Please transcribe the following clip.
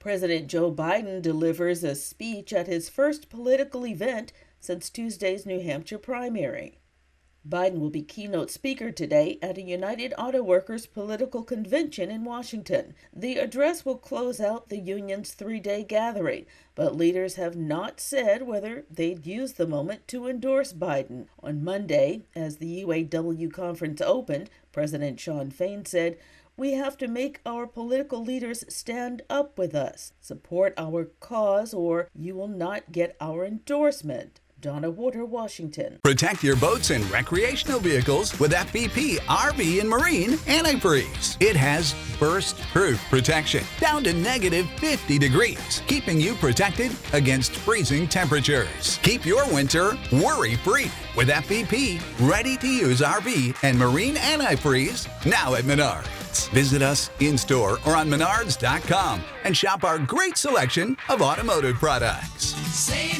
President Joe Biden delivers a speech at his first political event since Tuesday's New Hampshire primary. Biden will be keynote speaker today at a United Auto Workers political convention in Washington. The address will close out the union's three-day gathering, but leaders have not said whether they'd use the moment to endorse Biden. On Monday, as the UAW conference opened, President Shawn Fain said, "We have to make our political leaders stand up with us, support our cause, or you will not get our endorsement." Donna Water, Washington. Protect your boats and recreational vehicles with FVP RV and Marine Antifreeze. It has burst-proof protection down to negative 50 degrees, keeping you protected against freezing temperatures. Keep your winter worry-free with FVP ready-to-use RV and Marine Antifreeze now at Menards. Visit us in-store or on menards.com and shop our great selection of automotive products.